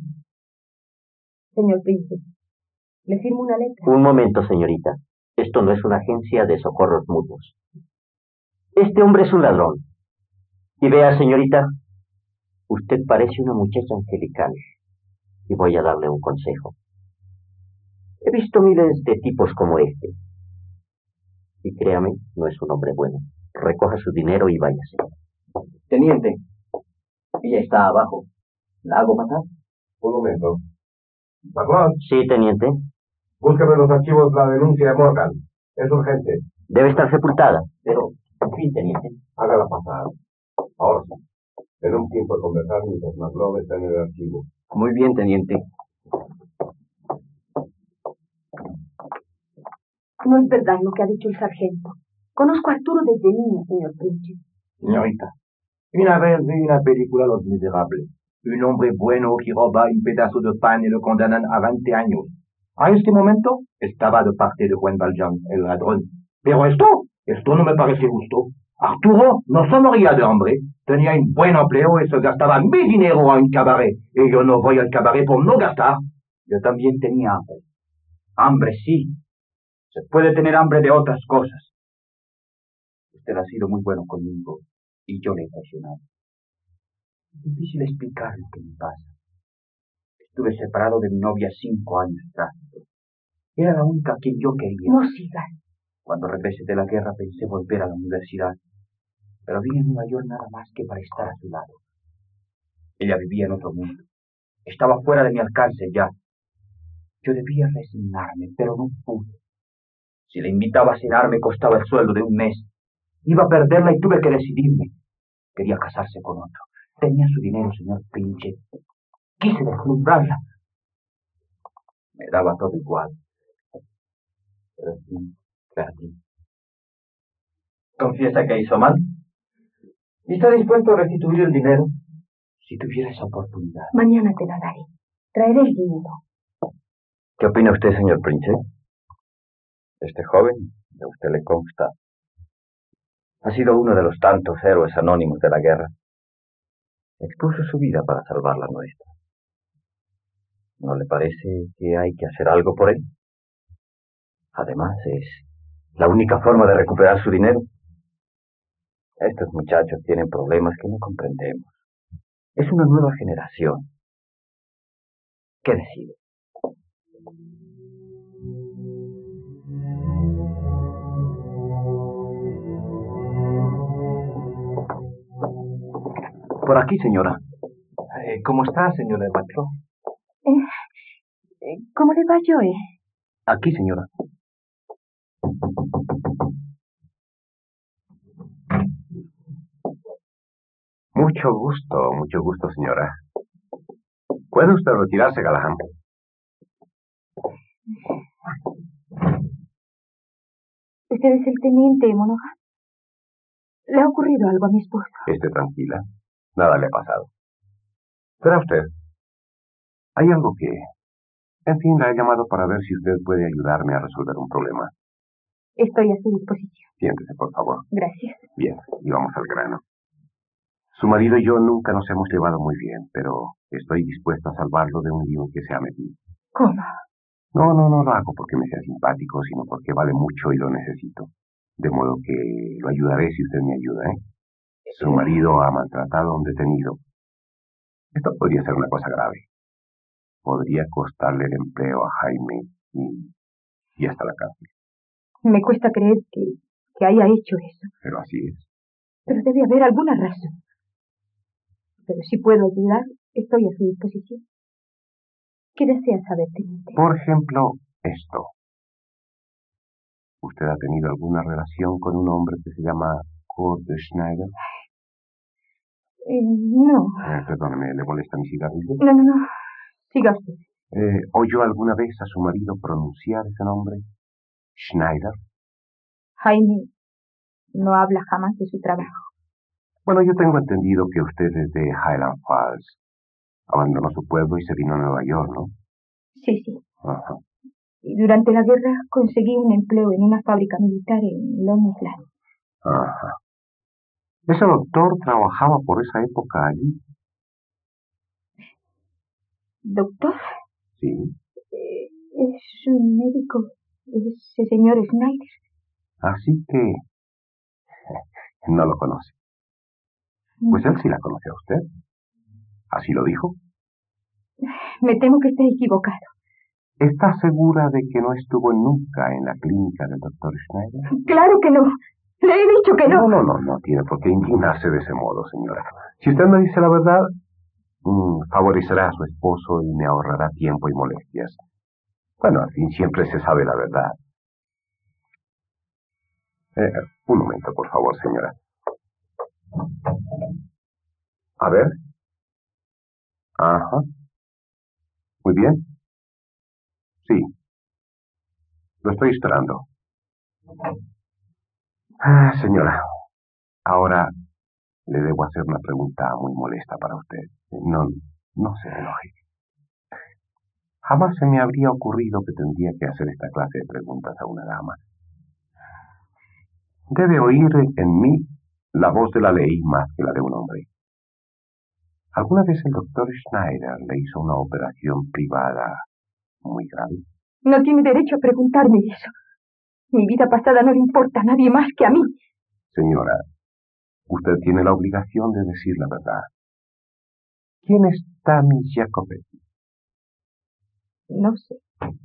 Señor Príncipe, ¿le firmo una letra? Un momento, señorita. Esto no es una agencia de socorros mutuos. Este hombre es un ladrón. Y vea, señorita, usted parece una muchacha angelical. Y voy a darle un consejo. He visto miles de tipos como este. Y créame, no es un hombre bueno. Recoja su dinero y váyase. Teniente, ella está abajo. ¿La hago pasar? Un momento. Maclot. Sí, teniente. Búsqueme en los archivos la denuncia de Morgan. Es urgente. Debe estar sepultada. Pero, en fin, teniente. Hágala pasar. Ahora sí. Tenemos tiempo de conversar mientras Maclot está en el archivo. Muy bien, teniente. No es verdad lo que ha dicho el sargento. Conozco a Arturo desde niño, señor Príncipe. Señorita, una vez vi una película Los Miserables. Un hombre bueno que roba un pedazo de pan y lo condenan a veinte años. A este momento estaba de parte de Juan Valjean, el ladrón. Pero esto, esto no me parece justo. Arturo no se moría de hambre. Tenía un buen empleo y se gastaba mi dinero en cabaret. Y yo no voy al cabaret por no gastar. Yo también tenía hambre. Hambre, sí. Se puede tener hambre de otras cosas. Usted ha sido muy bueno conmigo y yo le he traicionado. Es difícil explicar lo que me pasa. Estuve separado de mi novia cinco años atrás. Era la única a quien yo quería. No sigas. Cuando regresé de la guerra pensé volver a la universidad, pero vine a Nueva York nada más que para estar a su lado. Ella vivía en otro mundo. Estaba fuera de mi alcance ya. Yo debía resignarme, pero no pude. Si le invitaba a cenar me costaba el sueldo de un mes. Iba a perderla y tuve que decidirme. Quería casarse con otro. Tenía su dinero, señor Pinche. Quise deslumbrarla. Me daba todo igual. Pero sí, perdí. ¿Confiesa que hizo mal? ¿Y está dispuesto a restituir el dinero? Si tuviera esa oportunidad. Mañana te la daré. Traeré el dinero. ¿Qué opina usted, señor Prince? Este joven, de usted le consta, ha sido uno de los tantos héroes anónimos de la guerra. Expuso su vida para salvar la nuestra. ¿No le parece que hay que hacer algo por él? Además, es la única forma de recuperar su dinero. Estos muchachos tienen problemas que no comprendemos. Es una nueva generación. ¿Qué decide? Por aquí, señora. Eh, ¿Cómo está, señora Matro? Eh, ¿Cómo le va, Joe? Aquí, señora. Mucho gusto, mucho gusto, señora. ¿Puede usted retirarse, Galahad? Usted es el teniente Monaghan. ¿Le ha ocurrido algo a mi esposo? Esté tranquila. Nada le ha pasado. Verá usted. Hay algo que... En fin, la he llamado para ver si usted puede ayudarme a resolver un problema. Estoy a su disposición. Siéntese, por favor. Gracias. Bien, y vamos al grano. Su marido y yo nunca nos hemos llevado muy bien, pero estoy dispuesto a salvarlo de un lío en que se ha metido. ¿Cómo? No, no, no lo hago porque me sea simpático, sino porque vale mucho y lo necesito. De modo que lo ayudaré si usted me ayuda, ¿eh? Su marido ha maltratado a un detenido. Esto podría ser una cosa grave. Podría costarle el empleo a Jaime y, y hasta la cárcel. Me cuesta creer que, que haya hecho eso. Pero así es. Pero debe haber alguna razón. Pero si puedo ayudar, estoy a su disposición. ¿Qué desea saber, teniente? Por ejemplo, esto. ¿Usted ha tenido alguna relación con un hombre que se llama Kurt Schneider? Eh, no. Eh, perdóneme, ¿le molesta mi cigarrillo? No, no, no. Siga usted. Eh, ¿Oyó alguna vez a su marido pronunciar ese nombre? ¿Schneider? Jaime no habla jamás de su trabajo. Bueno, yo tengo entendido que usted es de Highland Falls. Abandonó su pueblo y se vino a Nueva York, ¿no? Sí, sí. Ajá. Y durante la guerra conseguí un empleo en una fábrica militar en Long Island. Ajá. ¿Ese doctor trabajaba por esa época allí? ¿Doctor? Sí. Eh, es un médico, ese señor Schneider. Así que... no lo conoce. Pues él sí la conoce a usted. ¿Así lo dijo? Me temo que esté equivocado. ¿Está segura de que no estuvo nunca en la clínica del doctor Schneider? Claro que no. Le he dicho que no. No, no, no, no tiene por qué indignarse de ese modo, señora. Si usted me dice la verdad, mmm, favorecerá a su esposo y me ahorrará tiempo y molestias. Bueno, al fin siempre se sabe la verdad. Eh, un momento, por favor, señora. A ver. Ajá. Muy bien. Sí. Lo estoy esperando. Ah, señora, ahora le debo hacer una pregunta muy molesta para usted. No, no se enoje. Jamás se me habría ocurrido que tendría que hacer esta clase de preguntas a una dama. Debe oír en mí la voz de la ley más que la de un hombre. ¿Alguna vez el doctor Schneider le hizo una operación privada muy grave? No tiene derecho a preguntarme eso. Mi vida pasada no le importa a nadie más que a mí. Señora, usted tiene la obligación de decir la verdad. ¿Quién es Tammy Jacopetti? No sé.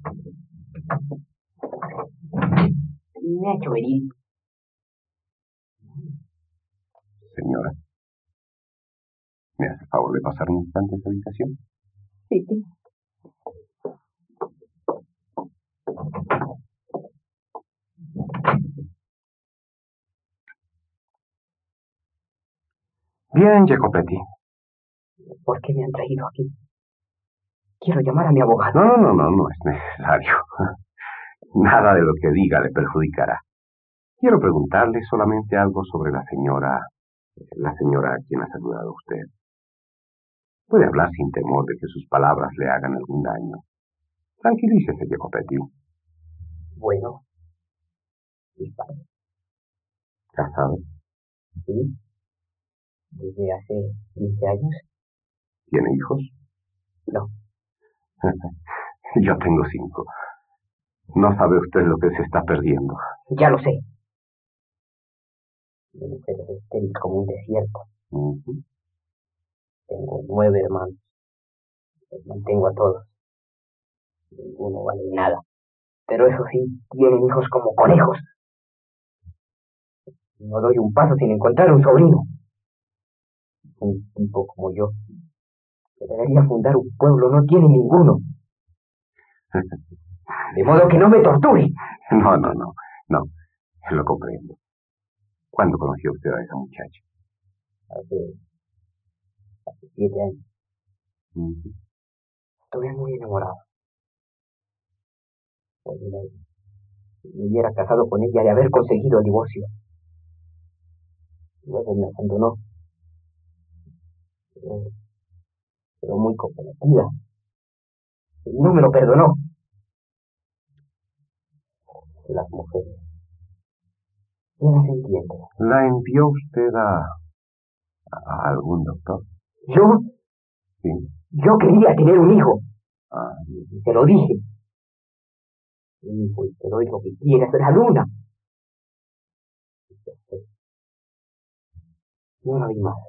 Me ha hecho venir. Señora, ¿me hace el favor de pasar un instante en su habitación? Sí, sí. Bien, Jacopetti. ¿Por qué me han traído aquí? Quiero llamar a mi abogado. No, no, no, no, no es necesario. Nada de lo que diga le perjudicará. Quiero preguntarle solamente algo sobre la señora, la señora a quien ha saludado usted. Puede hablar sin temor de que sus palabras le hagan algún daño. Tranquilícese, Jacopetti. Bueno. ¿Y padre? ¿Casado? Sí. Desde hace quince años. ¿Tiene hijos? No. Yo tengo cinco. No sabe usted lo que se está perdiendo. Ya lo sé. Mi mujer es estéril como un desierto. Uh-huh. Tengo nueve hermanos. Les mantengo a todos. Ninguno vale nada. Pero eso sí, tienen hijos como conejos. No doy un paso sin encontrar un sobrino. Un tipo como yo, que debería fundar un pueblo, no tiene ninguno. De modo que no me torture. No, no, no, no. Lo comprendo. ¿Cuándo conoció usted a esa muchacha? Hace, hace siete años. Uh-huh. Estuve muy enamorado. Me hubiera casado con ella de haber conseguido el divorcio. Luego me abandonó. Pero, pero muy comprometida. Y no me lo perdonó. Las mujeres. Ya las entiendo. ¿La envió usted a, a algún doctor? ¿Yo? Sí. Yo quería tener un hijo. Ah. Y te lo dije. Hijo, y te doy lo que quieras, la luna. No la vi más.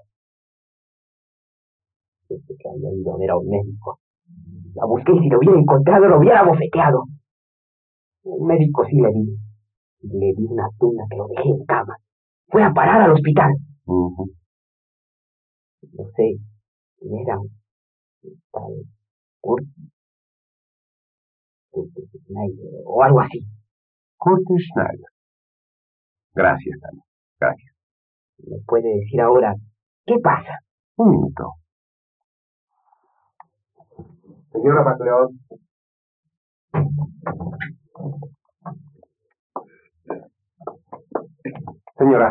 Desde que había ido a ver a un médico. La busqué y si lo hubiera encontrado lo hubiera bofeteado. Un médico sí le vi. Le di una tuna que lo dejé en cama. Fue a parar al hospital. Uh-huh. No sé quién era. Tal Kurt Schneider o algo así. Kurt Schneider. Gracias, Tania. Gracias. ¿Me puede decir ahora qué pasa? Un minuto. Señora MacLeod. Señora,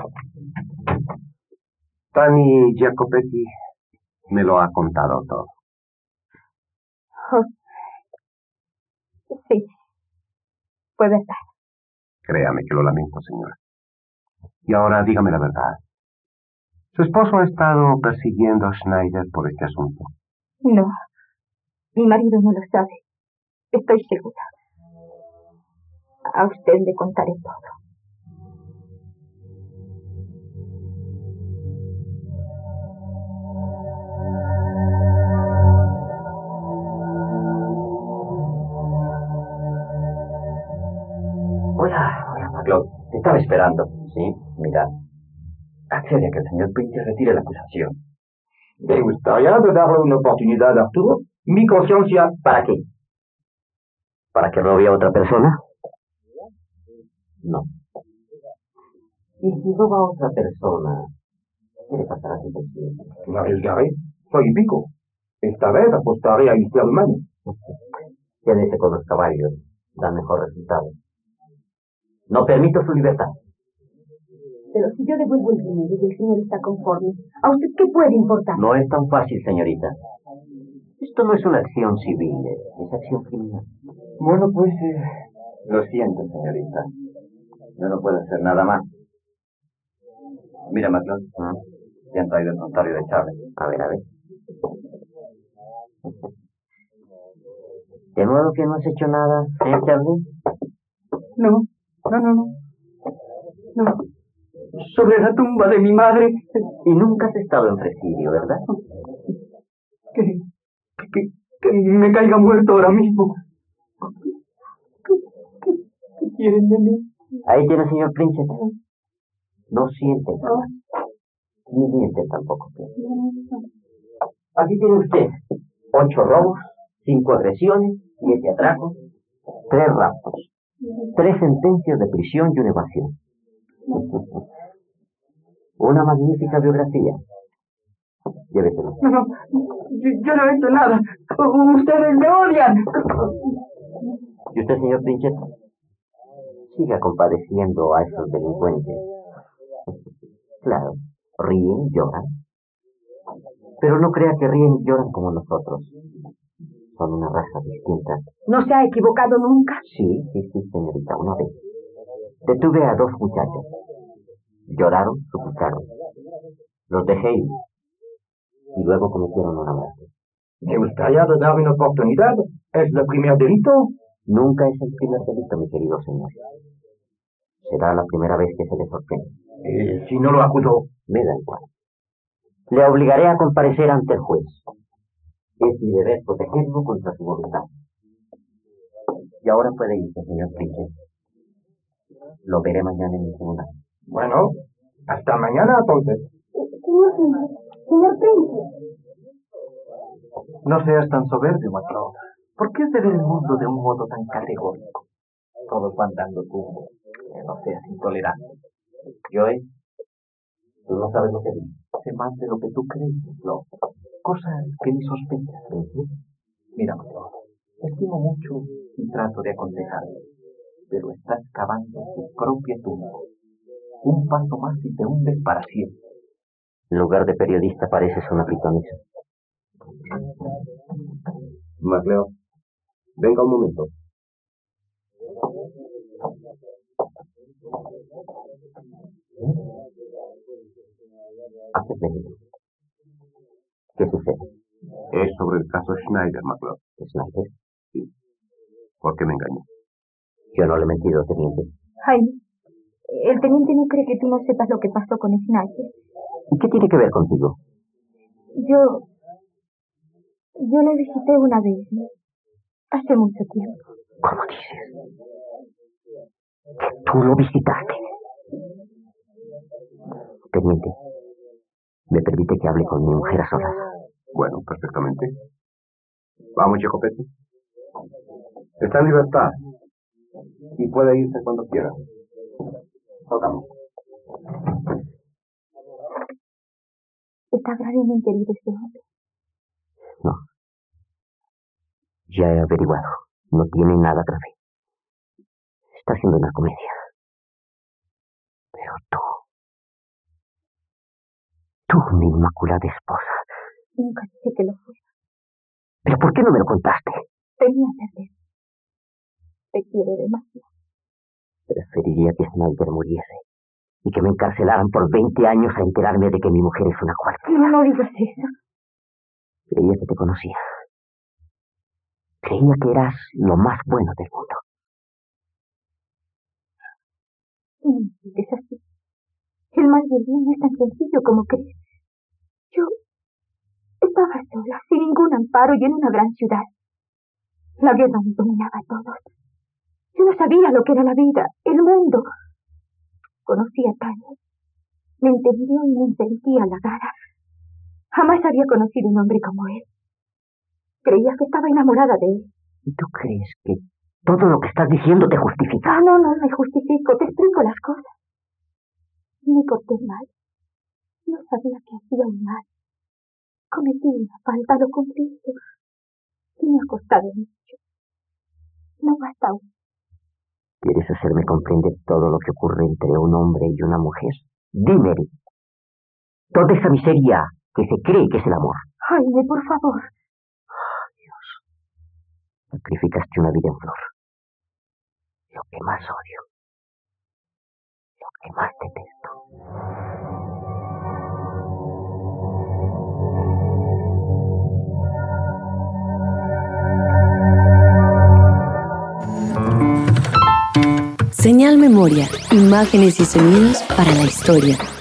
Tani Jacopetti me lo ha contado todo. Oh. Sí, fue verdad. Créame que lo lamento, señora. Y ahora dígame la verdad. ¿Su esposo ha estado persiguiendo a Schneider por este asunto? No, mi marido no lo sabe. Estoy segura. A usted le contaré todo. Hola, hola, MacLeod. Te estaba esperando. Sí, mira. Accede a que el señor Pincher retire la acusación. ¿Te gustaría de darle una oportunidad a Arturo? Mi conciencia... ¿Para qué? ¿Para que robe a otra persona? No. Y si roba a otra persona, ¿qué le pasará a ti? Me arriesgaré. Soy pico. Esta vez apostaré a Mister Humano. Quédese con los caballos. Da mejor resultado. No permito su libertad. Pero si yo devuelvo el dinero y el señor está conforme, ¿a usted qué puede importar? No es tan fácil, señorita. Esto no es una acción civil, es acción criminal. Bueno, pues, eh, lo siento, señorita. Yo no puedo hacer nada más. Mira, MacLeod, ¿no? Ya han traído el notario de Chávez. A ver, a ver. ¿De modo que no has hecho nada, eh, Charlie? No, no, no, no. No. Sobre la tumba de mi madre. Y nunca has estado en presidio, ¿verdad? Que, que, que me caiga muerto ahora mismo. ¿Qué, qué, qué quieren de mí? Ahí tiene, señor Príncipe. No siente nada. Ni miente tampoco. Aquí tiene usted ocho robos, cinco agresiones, siete atracos, tres raptos, tres sentencias de prisión y una evasión. Una magnífica biografía. Lléveselo. No, no, yo, yo no he hecho nada. Ustedes me odian. ¿Y usted, señor Pinchet? Siga compadeciendo a esos delincuentes. Claro, ríen, lloran. Pero no crea que ríen y lloran como nosotros. Son una raza distinta. ¿No se ha equivocado nunca? Sí, sí, sí, señorita, una vez. Detuve a dos muchachos. Lloraron, suplicaron. Los dejé ir. Y luego cometieron una muerte. ¿Me gustaría de dar una oportunidad? ¿Es el primer delito? Nunca es el primer delito, mi querido señor. Será la primera vez que se le sorprende. Eh, si no lo acuso, me da igual. Le obligaré a comparecer ante el juez. Es mi deber protegerlo contra su voluntad. Y ahora puede irse, señor Príncipe. Lo veré mañana en el tribunal. Bueno, hasta mañana entonces. Señor Príncipe, señor Príncipe. No seas tan soberbio, Macleod. ¿Por qué se ve el mundo de un modo tan categórico? Todos van dando tumbos. Que no seas intolerante. Joe, tú no sabes lo que digo. Sé más de lo que tú crees, Macleod. Cosas que ni sospechas. Uh-huh. Mira, Macleod, estimo mucho y trato de aconsejarte, pero estás cavando tu propia tumba. Un paso más y te hundes para siempre. En lugar de periodista pareces una pitonisa. Macleod, venga un momento. Haces venido. ¿Qué sucede? Es sobre el caso Schneider, Macleod. ¿Schneider? Sí. ¿Por qué me engañó? Yo no le he mentido, teniente. Jaime, el teniente no cree que tú no sepas lo que pasó con Schneider. ¿Y qué tiene que ver contigo? Yo... Yo le visité una vez, ¿no? Hace mucho tiempo. ¿Cómo dices? ¿Tú lo visitaste? Teniente, ¿me permite que hable con mi mujer a solas? Bueno, perfectamente. Vamos, Jacopete. Está en libertad. Y puede irse cuando quiera. Tocamos. ¿Está gravemente herido este hombre? No. Ya he averiguado. No tiene nada grave. Está haciendo una comedia. Pero tú... Tú, mi inmaculada esposa. Nunca dije que lo fuera. ¿Pero por qué no me lo contaste? Tenía que hacer. Te quiero demasiado. Preferiría que Schneider muriese y que me encarcelaran por veinte años a enterarme de que mi mujer es una cualquiera. No, no digas eso. Creía que te conocía. Creía que eras lo más bueno del mundo. No me digas así. El mal del bien es tan sencillo como crees. Yo estaba sola, sin ningún amparo y en una gran ciudad. La guerra nos dominaba a todos. Yo no sabía lo que era la vida, el mundo. Conocí a Tania. Me entendió y me sentía halagada. Jamás había conocido un hombre como él. Creía que estaba enamorada de él. ¿Y tú crees que todo lo que estás diciendo te justifica? No, no, no me justifico. Te explico las cosas. Me porté mal. No sabía que hacía un mal. Cometí una falta, lo confieso. Y me ha costado mucho. No basta aún. ¿Quieres hacerme comprender todo lo que ocurre entre un hombre y una mujer? Dime, toda esa miseria que se cree que es el amor. Jaime, por favor. Oh, Dios. Sacrificaste una vida en flor. Lo que más odio. Lo que más detesto. Señal Memoria, imágenes y sonidos para la historia.